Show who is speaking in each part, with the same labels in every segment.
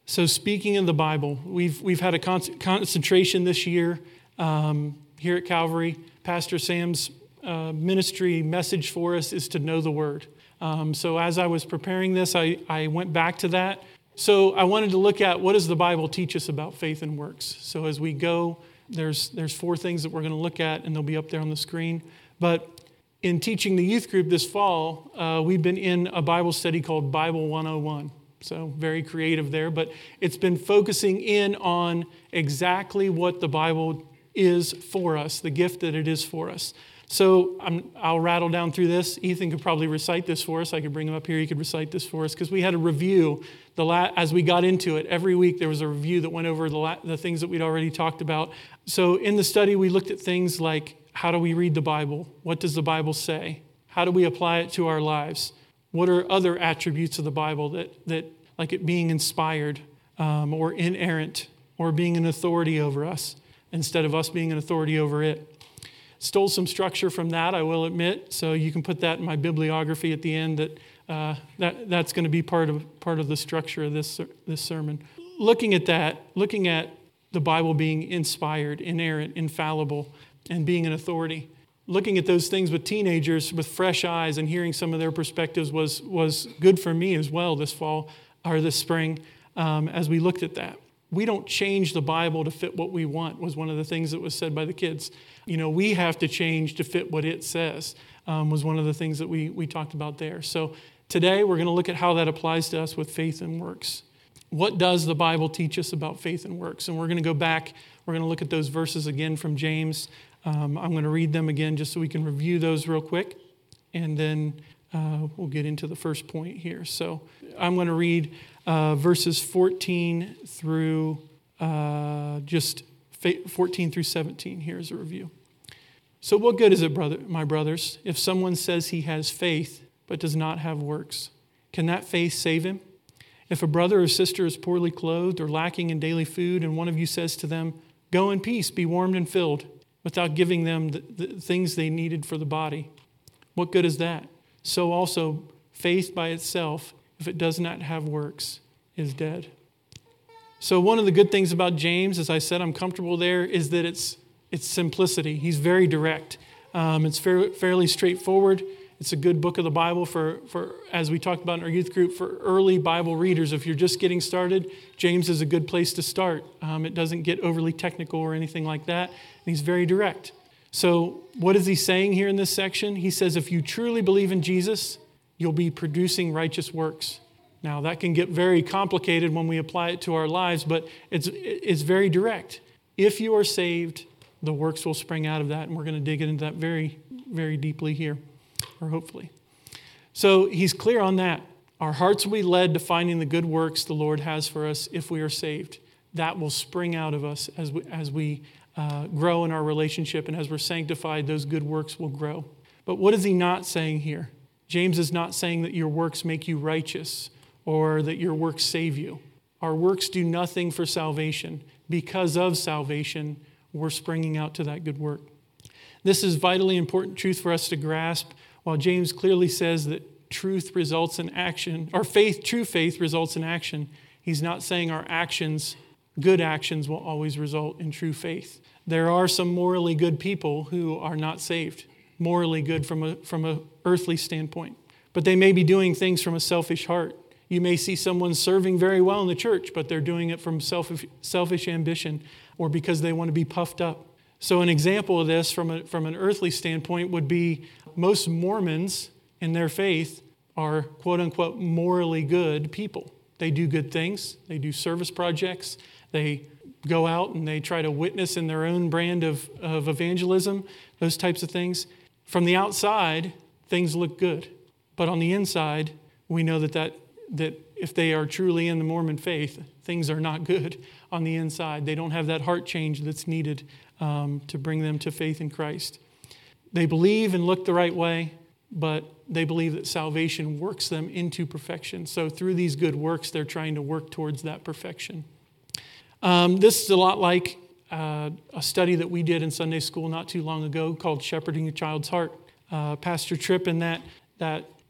Speaker 1: So speaking of the Bible, we've had a concentration this year here at Calvary. Pastor Sam's ministry message for us is to know the Word. So as I was preparing this, I went back to that. So I wanted to look at what does the Bible teach us about faith and works. So as we go, there's 4 things that we're going to look at, and they'll be up there on the screen. But in teaching the youth group this fall, we've been in a Bible study called Bible 101. So very creative there, but it's been focusing in on exactly what the Bible is for us, the gift that it is for us. So I'll rattle down through this. Ethan could probably recite this for us. I could bring him up here. He could recite this for us because we had a review. As we got into it, every week there was a review that went over the things that we'd already talked about. So in the study, we looked at things like how do we read the Bible? What does the Bible say? How do we apply it to our lives? What are other attributes of the Bible that like it being inspired or inerrant or being an authority over us instead of us being an authority over it? Stole some structure from that, I will admit. So you can put that in my bibliography at the end. That's going to be part of the structure of this sermon. Looking at the Bible being inspired, inerrant, infallible, and being an authority. Looking at those things with teenagers with fresh eyes and hearing some of their perspectives was good for me as well this fall or this spring as we looked at that. We don't change the Bible to fit what we want was one of the things that was said by the kids. We have to change to fit what it says was one of the things that we talked about there. So today we're going to look at how that applies to us with faith and works. What does the Bible teach us about faith and works? And we're going to go back. We're going to look at those verses again from James. I'm going to read them again just so we can review those real quick, and then we'll get into the first point here. So I'm going to read verses 14 through 17. Here's a review. So what good is it, my brothers, if someone says he has faith but does not have works? Can that faith save him? If a brother or sister is poorly clothed or lacking in daily food, and one of you says to them, "Go in peace, be warmed and filled," without giving them the things they needed for the body, what good is that? So also, faith by itself, if it does not have works, is dead. So one of the good things about James, as I said, I'm comfortable there, is that it's simplicity. He's very direct. It's fairly straightforward. It's a good book of the Bible for, as we talked about in our youth group, for early Bible readers. If you're just getting started, James is a good place to start. It doesn't get overly technical or anything like that. And he's very direct. So what is he saying here in this section? He says, if you truly believe in Jesus, you'll be producing righteous works. Now, that can get very complicated when we apply it to our lives, but it's very direct. If you are saved, the works will spring out of that, and we're going to dig into that very, very deeply here, or hopefully. So he's clear on that. Our hearts will be led to finding the good works the Lord has for us if we are saved. That will spring out of us as we grow in our relationship, and as we're sanctified, those good works will grow. But what is he not saying here? James is not saying that your works make you righteous or that your works save you. Our works do nothing for salvation. Because of salvation, we're springing out to that good work. This is vitally important truth for us to grasp. While James clearly says that truth results in action, or true faith results in action, he's not saying our actions, good actions, will always result in true faith. There are some morally good people who are not saved, morally good from a earthly standpoint. But they may be doing things from a selfish heart. You may see someone serving very well in the church, but they're doing it from selfish ambition or because they want to be puffed up. So an example of this from an earthly standpoint would be most Mormons in their faith are quote-unquote morally good people. They do good things. They do service projects. They go out and they try to witness in their own brand of evangelism, those types of things. From the outside, things look good. But on the inside, we know that if they are truly in the Mormon faith, things are not good on the inside. They don't have that heart change that's needed to bring them to faith in Christ. They believe and look the right way, but they believe that salvation works them into perfection. So through these good works, they're trying to work towards that perfection. This is a lot like a study that we did in Sunday school not too long ago called Shepherding a Child's Heart. Pastor Tripp in that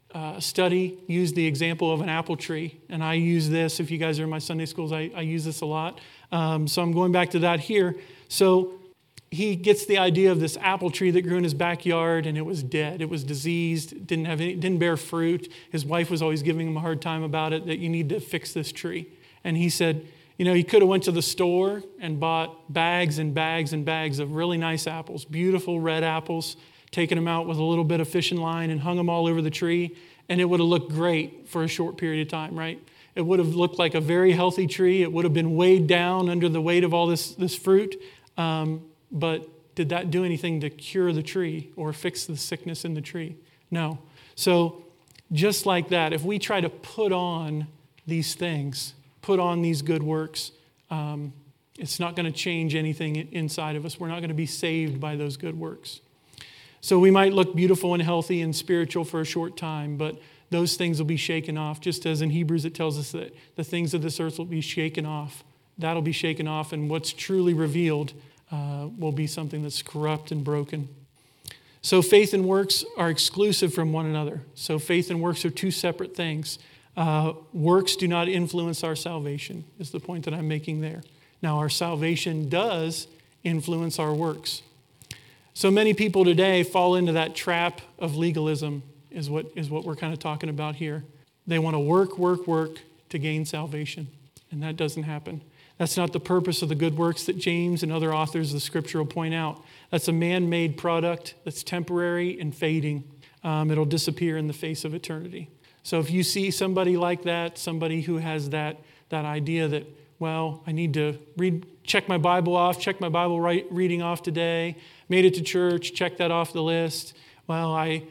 Speaker 1: study used the example of an apple tree. And I use this, if you guys are in my Sunday schools, I use this a lot. So I'm going back to that here. So he gets the idea of this apple tree that grew in his backyard, and it was dead. It was diseased, didn't bear fruit. His wife was always giving him a hard time about it, that you need to fix this tree. And he said, he could have went to the store and bought bags and bags and bags of really nice apples, beautiful red apples, taken them out with a little bit of fishing line and hung them all over the tree, and it would have looked great for a short period of time, right? It would have looked like a very healthy tree. It would have been weighed down under the weight of all this fruit. But did that do anything to cure the tree or fix the sickness in the tree? No. So just like that, if we try to put on these things, put on these good works, it's not going to change anything inside of us. We're not going to be saved by those good works. So we might look beautiful and healthy and spiritual for a short time, but those things will be shaken off, just as in Hebrews it tells us that the things of this earth will be shaken off. That'll be shaken off, and what's truly revealed will be something that's corrupt and broken. So faith and works are exclusive from one another. So faith and works are two separate things. Works do not influence our salvation, is the point that I'm making there. Now, our salvation does influence our works. So many people today fall into that trap of legalism, is what we're kind of talking about here. They want to work to gain salvation, and that doesn't happen. That's not the purpose of the good works that James and other authors of the Scripture will point out. That's a man-made product that's temporary and fading. It'll disappear in the face of eternity. So if you see somebody like that, somebody who has that idea that, well, I need to check my Bible off, check my Bible reading off today, made it to church, check that off the list. Well, I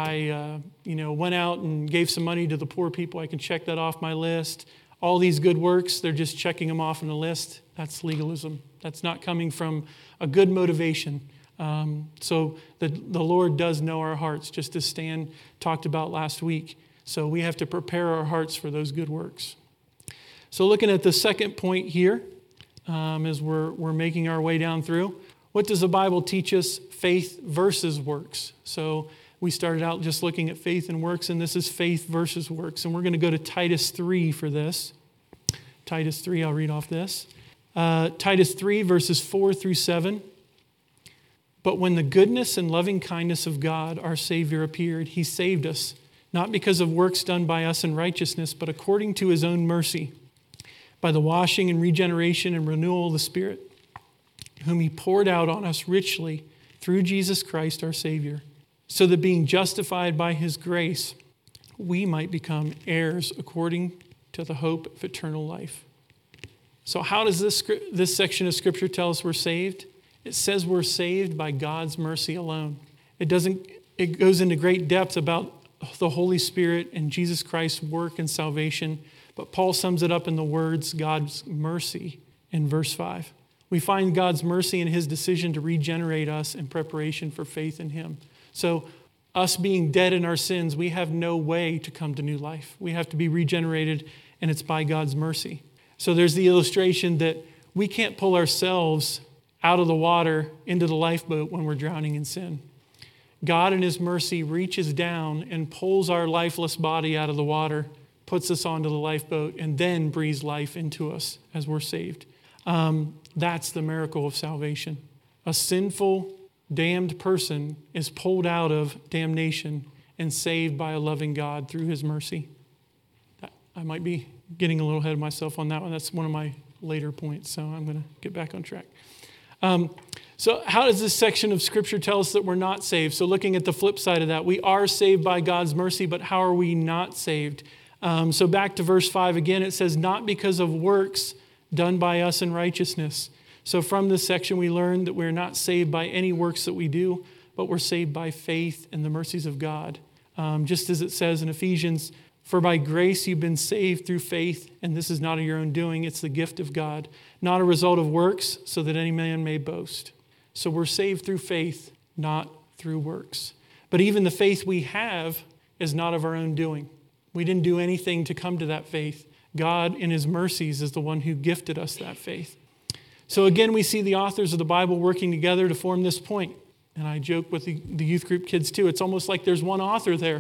Speaker 1: went out and gave some money to the poor people. I can check that off my list. All these good works, they're just checking them off on the list. That's legalism. That's not coming from a good motivation. So the Lord does know our hearts, just as Stan talked about last week. So we have to prepare our hearts for those good works. So looking at the second point here, as we're making our way down through, what does the Bible teach us? Faith versus works. So we started out just looking at faith and works, and this is faith versus works. And we're going to go to Titus 3 for this. Titus 3, I'll read off this. Titus 3, verses 4 through 7. But when the goodness and loving kindness of God, our Savior, appeared, he saved us, not because of works done by us in righteousness, but according to his own mercy, by the washing and regeneration and renewal of the Spirit, whom he poured out on us richly through Jesus Christ, our Savior, so that being justified by his grace, we might become heirs according to the hope of eternal life. So how does this section of Scripture tell us we're saved? It says we're saved by God's mercy alone. It goes into great depth about the Holy Spirit and Jesus Christ's work and salvation, but Paul sums it up in the words, God's mercy, in verse 5. We find God's mercy in his decision to regenerate us in preparation for faith in him. So us being dead in our sins, we have no way to come to new life. We have to be regenerated, and it's by God's mercy. So there's the illustration that we can't pull ourselves out of the water into the lifeboat when we're drowning in sin. God in his mercy reaches down and pulls our lifeless body out of the water, puts us onto the lifeboat, and then breathes life into us as we're saved. That's the miracle of salvation. A sinful, damned person is pulled out of damnation and saved by a loving God through his mercy. I might be getting a little ahead of myself on that one. That's one of my later points, so I'm going to get back on track. So how does this section of Scripture tell us that we're not saved? So looking at the flip side of that, we are saved by God's mercy, but how are we not saved? So back to verse 5 again, it says, not because of works done by us in righteousness. So from this section, we learn that we're not saved by any works that we do, but we're saved by faith and the mercies of God. Just as it says in Ephesians, for by grace you've been saved through faith, and this is not of your own doing, it's the gift of God, not a result of works, so that any man may boast. So we're saved through faith, not through works. But even the faith we have is not of our own doing. We didn't do anything to come to that faith. God, in his mercies, is the one who gifted us that faith. So again, we see the authors of the Bible working together to form this point. And I joke with the youth group kids too. It's almost like there's one author there.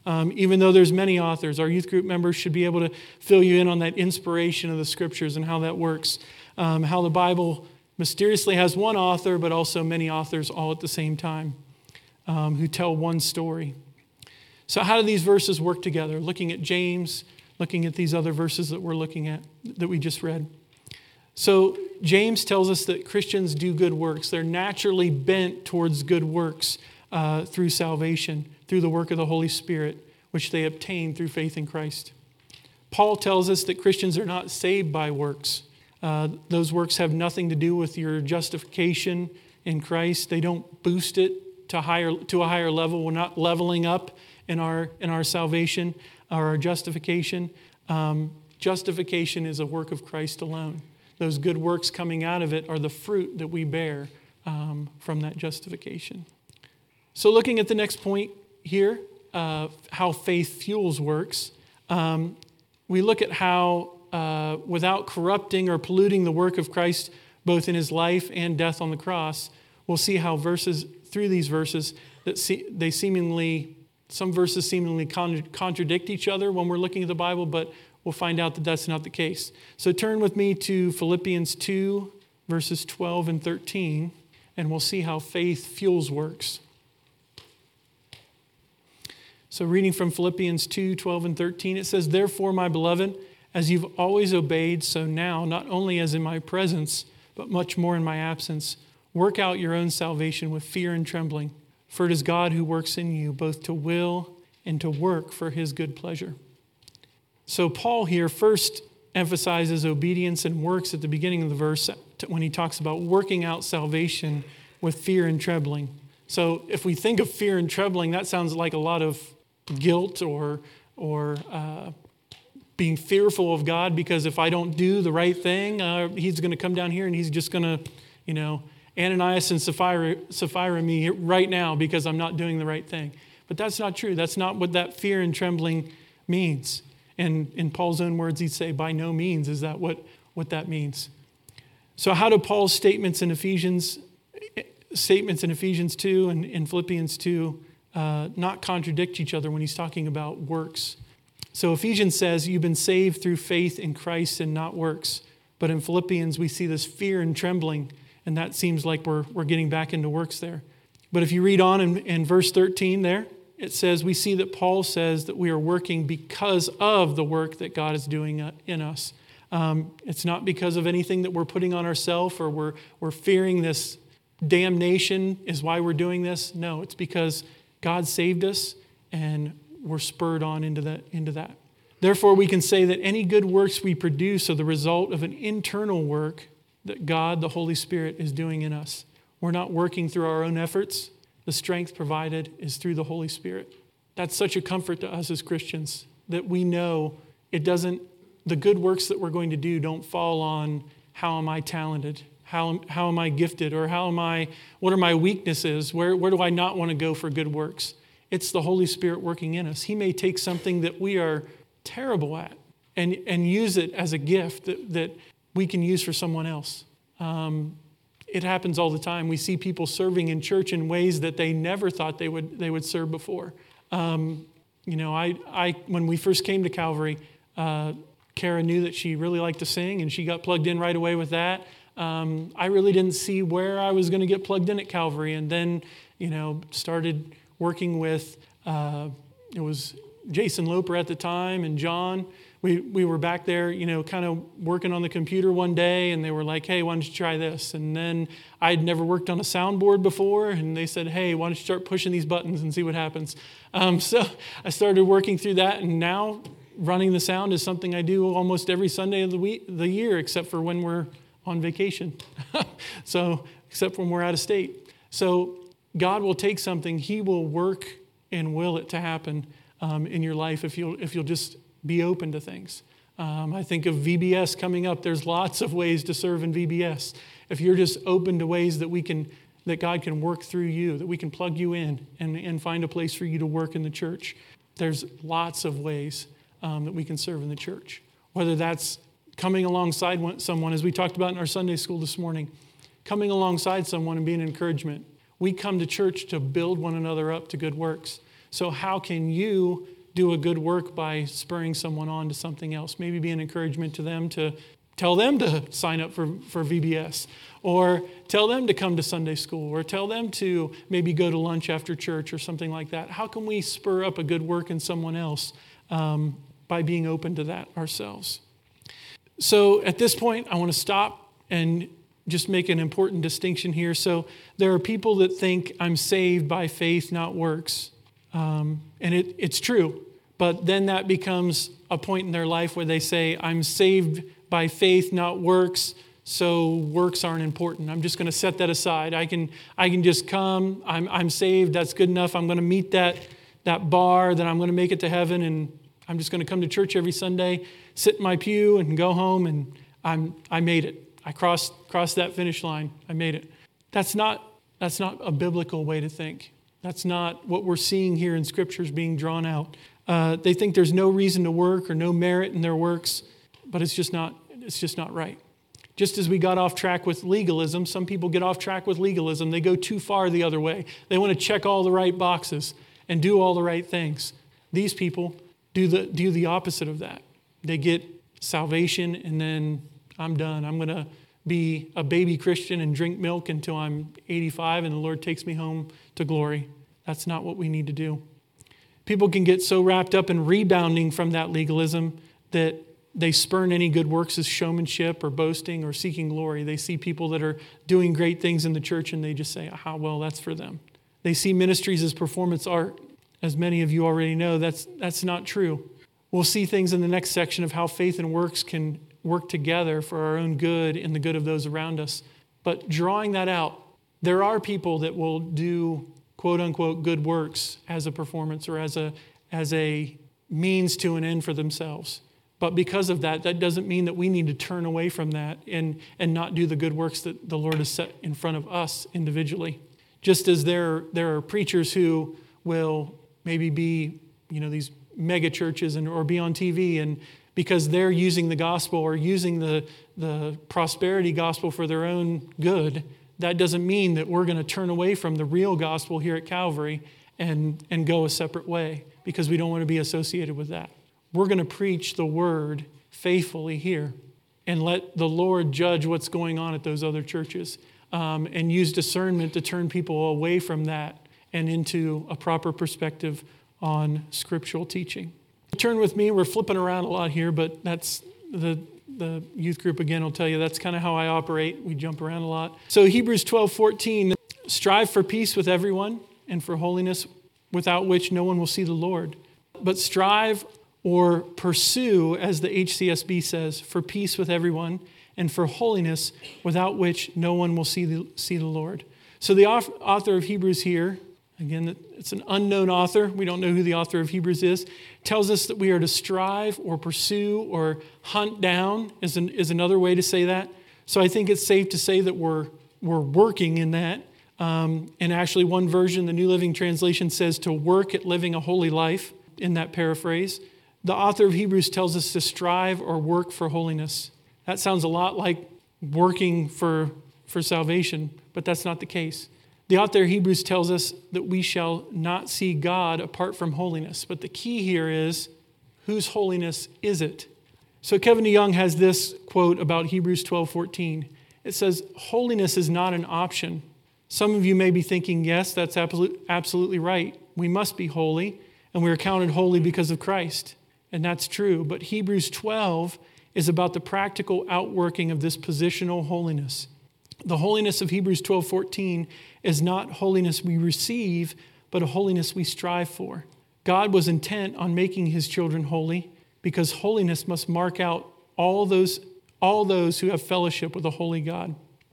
Speaker 1: Even though there's many authors, our youth group members should be able to fill you in on that inspiration of the scriptures and how that works. How the Bible mysteriously has one author, but also many authors all at the same time who tell one story. So how do these verses work together? Looking at James, looking at these other verses that we're looking at, that we just read. So James tells us that Christians do good works. They're naturally bent towards good works through salvation, through the work of the Holy Spirit, which they obtain through faith in Christ. Paul tells us that Christians are not saved by works. Those works have nothing to do with your justification in Christ. They don't boost it to a higher level. We're not leveling up in our salvation or our justification. Justification is a work of Christ alone. Those good works coming out of it are the fruit that we bear from that justification. So looking at the next point here, how faith fuels works, we look at how without corrupting or polluting the work of Christ, both in his life and death on the cross, we'll see how through these verses, that some verses seemingly contradict each other when we're looking at the Bible, but we'll find out that that's not the case. So turn with me to Philippians 2, verses 12 and 13, and we'll see how faith fuels works. So reading from Philippians 2, 12 and 13, it says, "Therefore, my beloved, as you've always obeyed, so now, not only as in my presence, but much more in my absence, work out your own salvation with fear and trembling. For it is God who works in you, both to will and to work for his good pleasure." So Paul here first emphasizes obedience and works at the beginning of the verse when he talks about working out salvation with fear and trembling. So if we think of fear and trembling, that sounds like a lot of guilt or being fearful of God, because if I don't do the right thing, he's going to come down here and he's just going to, Ananias and Sapphira me right now because I'm not doing the right thing. But that's not true. That's not what that fear and trembling means. And in Paul's own words, he'd say, by no means is that what that means. So how do Paul's statements in Ephesians 2 and in Philippians 2 not contradict each other when he's talking about works? So Ephesians says, you've been saved through faith in Christ and not works. But in Philippians, we see this fear and trembling, and that seems like we're getting back into works there. But if you read on in verse 13 there, it says, we see that Paul says that we are working because of the work that God is doing in us. It's not because of anything that we're putting on ourselves or we're fearing this damnation is why we're doing this. No, it's because God saved us and we're spurred on into that. Therefore, we can say that any good works we produce are the result of an internal work that God, the Holy Spirit, is doing in us. We're not working through our own efforts. The strength provided is through the Holy Spirit. That's such a comfort to us as Christians that we know the good works that we're going to do don't fall on how am I talented, how am I gifted, or what are my weaknesses, where do I not want to go for good works. It's the Holy Spirit working in us. He may take something that we are terrible at and use it as a gift that we can use for someone else. It happens all the time. We see people serving in church in ways that they never thought they would serve before. When we first came to Calvary, Kara knew that she really liked to sing, and she got plugged in right away with that. I really didn't see where I was going to get plugged in at Calvary, and then, started working with, it was Jason Loper at the time and John. We were back there, kind of working on the computer one day, and they were like, hey, why don't you try this? And then I'd never worked on a soundboard before, and they said, hey, why don't you start pushing these buttons and see what happens? So I started working through that, and now running the sound is something I do almost every Sunday of the year, except for when we're on vacation. So, except when we're out of state. So God will take something, he will work and will it to happen in your life if you'll just be open to things. I think of VBS coming up. There's lots of ways to serve in VBS. If you're just open to ways that God can work through you, that we can plug you in and find a place for you to work in the church, there's lots of ways that we can serve in the church. Whether that's coming alongside someone, as we talked about in our Sunday school this morning, coming alongside someone and being an encouragement. We come to church to build one another up to good works. So how can you do a good work by spurring someone on to something else. Maybe be an encouragement to them, to tell them to sign up for VBS, or tell them to come to Sunday school, or tell them to maybe go to lunch after church or something like that. How can we spur up a good work in someone else by being open to that ourselves? So at this point, I want to stop and just make an important distinction here. So there are people that think I'm saved by faith, not works. And it's true. But then that becomes a point in their life where they say, I'm saved by faith, not works, so works aren't important. I'm just going to set that aside. I can just come. I'm saved. That's good enough. I'm going to meet that bar. Then I'm going to make it to heaven, and I'm just going to come to church every Sunday, sit in my pew, and go home, and I made it. I crossed that finish line. I made it. That's not a biblical way to think. That's not what we're seeing here in Scriptures being drawn out. They think there's no reason to work or no merit in their works, but it's just not right. Just as we got off track with legalism, some people get off track with legalism. They go too far the other way. They want to check all the right boxes and do all the right things. These people do the opposite of that. They get salvation and then I'm done. I'm going to be a baby Christian and drink milk until I'm 85 and the Lord takes me home to glory. That's not what we need to do. People can get so wrapped up in rebounding from that legalism that they spurn any good works as showmanship or boasting or seeking glory. They see people that are doing great things in the church and they just say, well, that's for them. They see ministries as performance art. As many of you already know, that's not true. We'll see things in the next section of how faith and works can work together for our own good and the good of those around us. But drawing that out, there are people that will do quote unquote good works as a performance or as a means to an end for themselves. But because of that doesn't mean that we need to turn away from that and not do the good works that the Lord has set in front of us individually. Just as there are preachers who will maybe be, these mega churches or be on TV, and because they're using the gospel or using the prosperity gospel for their own good, that doesn't mean that we're going to turn away from the real gospel here at Calvary and go a separate way because we don't want to be associated with that. We're going to preach the word faithfully here and let the Lord judge what's going on at those other churches and use discernment to turn people away from that and into a proper perspective on scriptural teaching. Turn with me. We're flipping around a lot here, but that's the youth group again will tell you that's kind of how I operate. We jump around a lot. So Hebrews 12:14, strive for peace with everyone and for holiness without which no one will see the Lord. But strive or pursue, as the HCSB says, for peace with everyone and for holiness without which no one will see the Lord. So the author of Hebrews here, again, it's an unknown author. We don't know who the author of Hebrews is. Tells us that we are to strive or pursue or hunt down is another way to say that. So I think it's safe to say that we're working in that. And actually one version, the New Living Translation, says to work at living a holy life in that paraphrase. The author of Hebrews tells us to strive or work for holiness. That sounds a lot like working for salvation, but that's not the case. The author of Hebrews tells us that we shall not see God apart from holiness. But the key here is, whose holiness is it? So Kevin DeYoung has this quote about Hebrews 12:14. It says, holiness is not an option. Some of you may be thinking, yes, that's absolutely right. We must be holy, and we are counted holy because of Christ. And that's true. But Hebrews 12 is about the practical outworking of this positional holiness. The holiness of Hebrews 12:14 is not holiness we receive, but a holiness we strive for. God was intent on making his children holy because holiness must mark out all those who have fellowship with a holy God.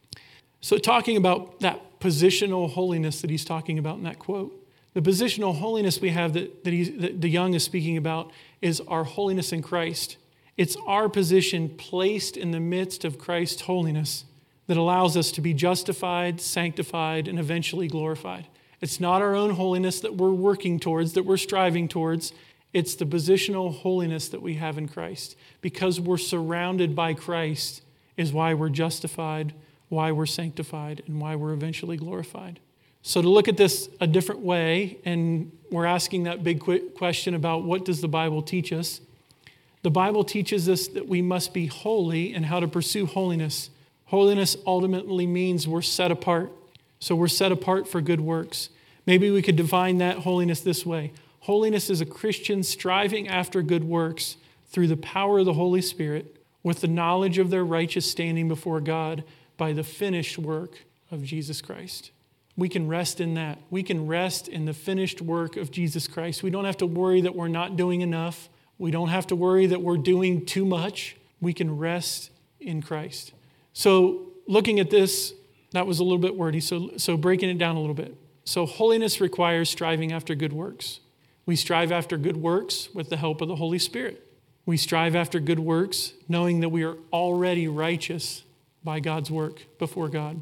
Speaker 1: So talking about that positional holiness that he's talking about in that quote, the positional holiness we have that DeYoung is speaking about is our holiness in Christ. It's our position placed in the midst of Christ's holiness that allows us to be justified, sanctified, and eventually glorified. It's not our own holiness that we're working towards, that we're striving towards. It's the positional holiness that we have in Christ. Because we're surrounded by Christ is why we're justified, why we're sanctified, and why we're eventually glorified. So to look at this a different way, and we're asking that big question about what does the Bible teach us? The Bible teaches us that we must be holy and how to pursue holiness. Holiness ultimately means we're set apart. So we're set apart for good works. Maybe we could define that holiness this way. Holiness is a Christian striving after good works through the power of the Holy Spirit with the knowledge of their righteous standing before God by the finished work of Jesus Christ. We can rest in that. We can rest in the finished work of Jesus Christ. We don't have to worry that we're not doing enough. We don't have to worry that we're doing too much. We can rest in Christ. So looking at this, that was a little bit wordy, so breaking it down a little bit. So holiness requires striving after good works. We strive after good works with the help of the Holy Spirit. We strive after good works knowing that we are already righteous by God's work before God.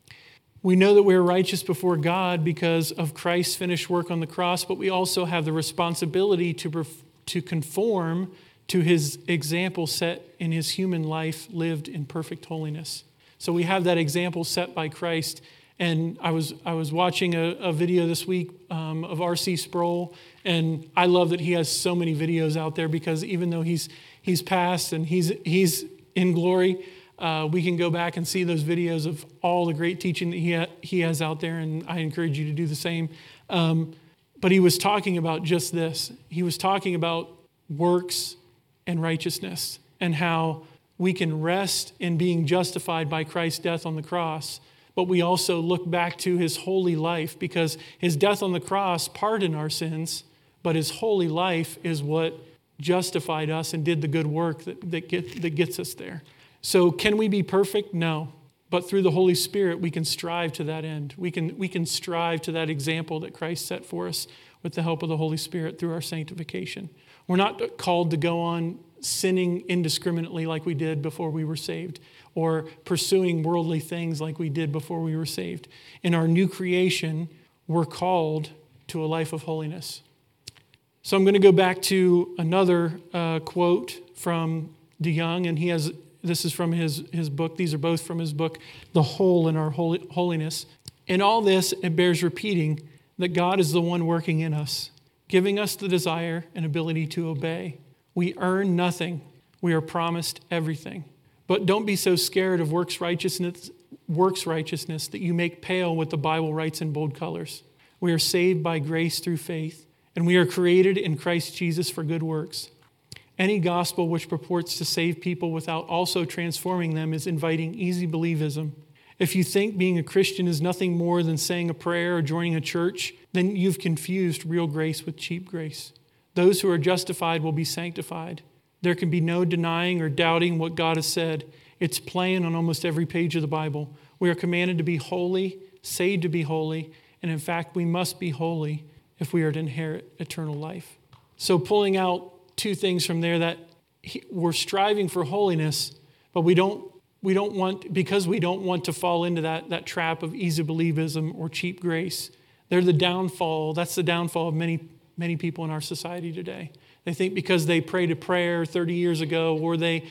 Speaker 1: We know that we are righteous before God because of Christ's finished work on the cross, but we also have the responsibility to conform to his example set in his human life lived in perfect holiness. So we have that example set by Christ. And I was watching a video this week of R.C. Sproul, and I love that he has so many videos out there because even though he's passed and he's in glory, we can go back and see those videos of all the great teaching that he has out there, and I encourage you to do the same. But he was talking about just this. He was talking about works and righteousness and how we can rest in being justified by Christ's death on the cross, but we also look back to his holy life because his death on the cross pardoned our sins, but his holy life is what justified us and did the good work that gets us there. So can we be perfect? No. But through the Holy Spirit, we can strive to that end. We can strive to that example that Christ set for us with the help of the Holy Spirit through our sanctification. We're not called to go on sinning indiscriminately like we did before we were saved, or pursuing worldly things like we did before we were saved. In our new creation, we're called to a life of holiness. So I'm going to go back to another quote from DeYoung, and this is from his book. These are both from his book, The Whole in Our Holiness. In all this, it bears repeating that God is the one working in us, giving us the desire and ability to obey. We earn nothing. We are promised everything. But don't be so scared of works righteousness that you make pale what the Bible writes in bold colors. We are saved by grace through faith, and we are created in Christ Jesus for good works. Any gospel which purports to save people without also transforming them is inviting easy believism. If you think being a Christian is nothing more than saying a prayer or joining a church, then you've confused real grace with cheap grace. Those who are justified will be sanctified. There can be no denying or doubting what God has said. It's plain on almost every page of the Bible. We are commanded to be holy, saved to be holy, and in fact, we must be holy if we are to inherit eternal life. So pulling out two things from there, that we're striving for holiness, but we don't want, because we don't want to fall into that trap of easy believism or cheap grace. That's the downfall of many people in our society today. They think because they prayed a prayer 30 years ago, or they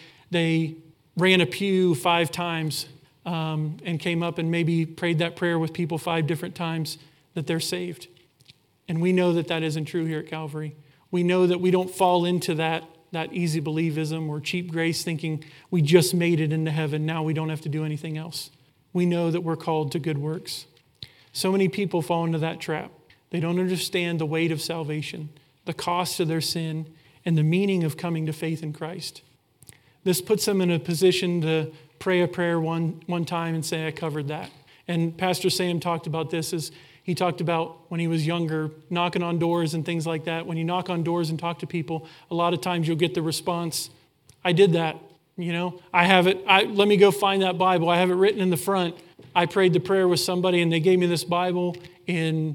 Speaker 1: ran a pew 5 times and came up and maybe prayed that prayer with people 5 different times, that they're saved. And we know that isn't true here at Calvary. We know that we don't fall into that easy believism or cheap grace thinking we just made it into heaven, now we don't have to do anything else. We know that we're called to good works. So many people fall into that trap. They don't understand the weight of salvation, the cost of their sin, and the meaning of coming to faith in Christ. This puts them in a position to pray a prayer one time and say, I covered that. And Pastor Sam talked about this as he talked about when he was younger, knocking on doors and things like that. When you knock on doors and talk to people, a lot of times you'll get the response, I did that. I have it. Let me go find that Bible. I have it written in the front. I prayed the prayer with somebody and they gave me this Bible in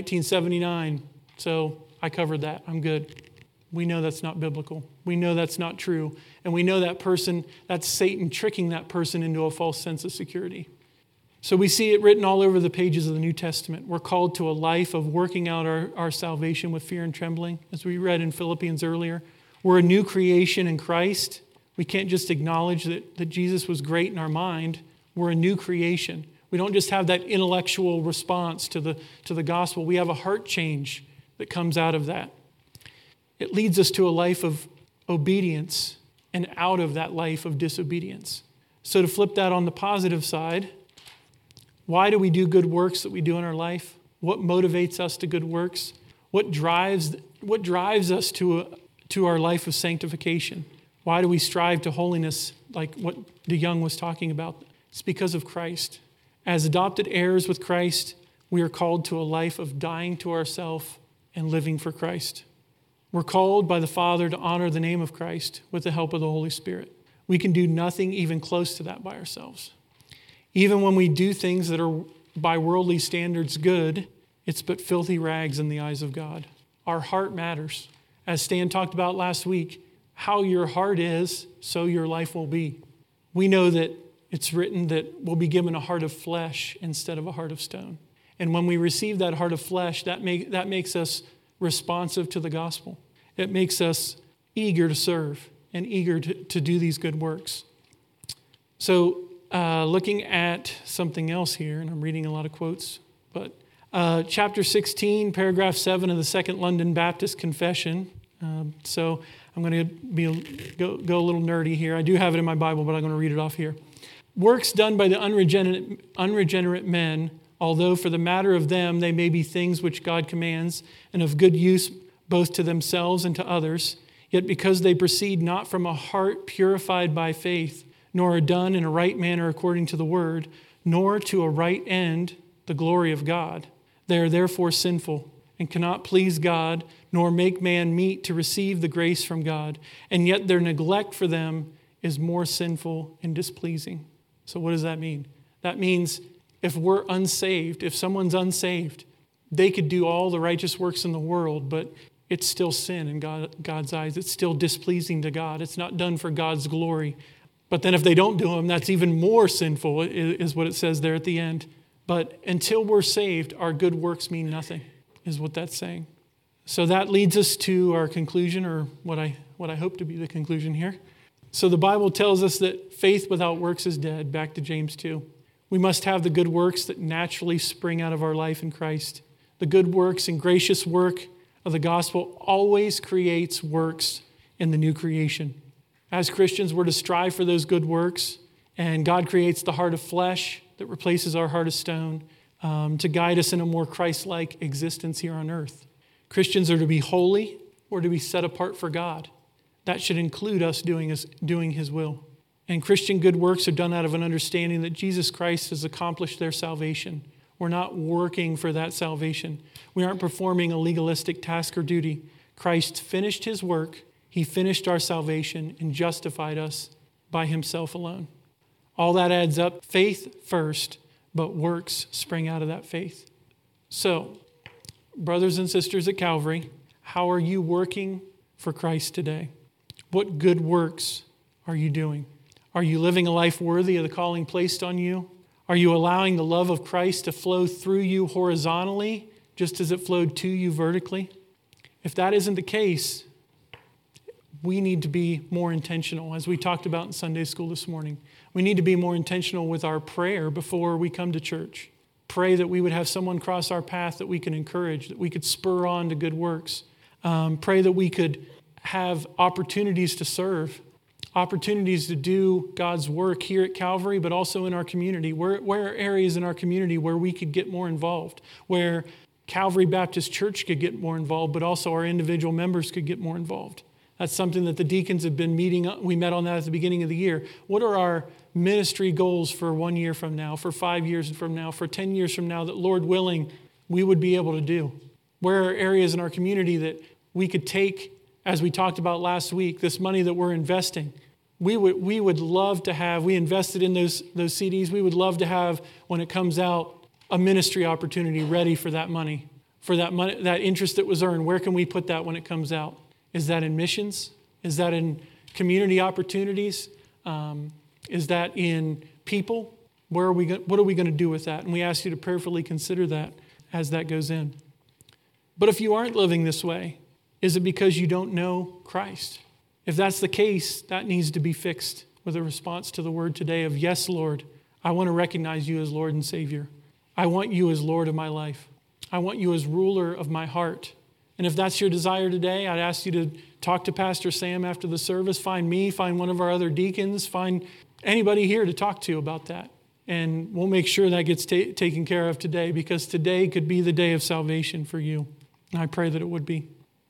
Speaker 1: 1979. So I covered that. I'm good. We know that's not biblical. We know that's not true. And we know that's Satan tricking that person into a false sense of security. So we see it written all over the pages of the New Testament. We're called to a life of working out our salvation with fear and trembling, as we read in Philippians earlier. We're a new creation in Christ. We can't just acknowledge that Jesus was great in our mind. We're a new creation. We don't just have that intellectual response to the gospel. We have a heart change that comes out of that. It leads us to a life of obedience and out of that life of disobedience. So to flip that on the positive side, why do we do good works that we do in our life? What motivates us to good works? What drives us to our life of sanctification? Why do we strive to holiness like what DeYoung was talking about? It's because of Christ. As adopted heirs with Christ, we are called to a life of dying to ourselves and living for Christ. We're called by the Father to honor the name of Christ with the help of the Holy Spirit. We can do nothing even close to that by ourselves. Even when we do things that are by worldly standards good, it's but filthy rags in the eyes of God. Our heart matters. As Stan talked about last week, how your heart is, so your life will be. We know that it's written that we'll be given a heart of flesh instead of a heart of stone. And when we receive that heart of flesh, that makes us responsive to the gospel. It makes us eager to serve and eager to do these good works. So looking at something else here, and I'm reading a lot of quotes, but chapter 16, paragraph 7 of the Second London Baptist Confession. So I'm going to go a little nerdy here. I do have it in my Bible, but I'm going to read it off here. Works done by the unregenerate men, although for the matter of them they may be things which God commands and of good use both to themselves and to others, yet because they proceed not from a heart purified by faith, nor are done in a right manner according to the word, nor to a right end, the glory of God, they are therefore sinful and cannot please God, nor make man meet to receive the grace from God, and yet their neglect for them is more sinful and displeasing. So what does that mean? That means if we're unsaved, if someone's unsaved, they could do all the righteous works in the world, but it's still sin in God's eyes. It's still displeasing to God. It's not done for God's glory. But then if they don't do them, that's even more sinful, is what it says there at the end. But until we're saved, our good works mean nothing, is what that's saying. So that leads us to our conclusion, or what I hope to be the conclusion here. So the Bible tells us that faith without works is dead, back to James 2. We must have the good works that naturally spring out of our life in Christ. The good works and gracious work of the gospel always creates works in the new creation. As Christians, we're to strive for those good works, and God creates the heart of flesh that replaces our heart of stone to guide us in a more Christ-like existence here on earth. Christians are to be holy or to be set apart for God. That should include us doing His will. And Christian good works are done out of an understanding that Jesus Christ has accomplished their salvation. We're not working for that salvation. We aren't performing a legalistic task or duty. Christ finished His work. He finished our salvation and justified us by Himself alone. All that adds up, faith first, but works spring out of that faith. So, brothers and sisters at Calvary, how are you working for Christ today? What good works are you doing? Are you living a life worthy of the calling placed on you? Are you allowing the love of Christ to flow through you horizontally, just as it flowed to you vertically? If that isn't the case, we need to be more intentional, as we talked about in Sunday school this morning. We need to be more intentional with our prayer before we come to church. Pray that we would have someone cross our path that we can encourage, that we could spur on to good works. Pray that we could have opportunities to serve, opportunities to do God's work here at Calvary, but also in our community. Where are areas in our community where we could get more involved, where Calvary Baptist Church could get more involved, but also our individual members could get more involved? That's something that the deacons have been meeting. We met on that at the beginning of the year. What are our ministry goals for 1 year from now, for 5 years from now, for 10 years from now that, Lord willing, we would be able to do? Where are areas in our community that we could take, as we talked about last week, this money that we're investing? We would love to have, we invested in those CDs, we would love to have, when it comes out, a ministry opportunity ready for that money, that interest that was earned. Where can we put that when it comes out? Is that in missions? Is that in community opportunities? Is that in people? What are we going to do with that? And we ask you to prayerfully consider that as that goes in. But if you aren't living this way, is it because you don't know Christ? If that's the case, that needs to be fixed with a response to the word today of, yes, Lord, I want to recognize you as Lord and Savior. I want you as Lord of my life. I want you as ruler of my heart. And if that's your desire today, I'd ask you to talk to Pastor Sam after the service. Find me, find one of our other deacons, find anybody here to talk to about that. And we'll make sure that gets taken care of today, because today could be the day of salvation for you. And I pray that it would be.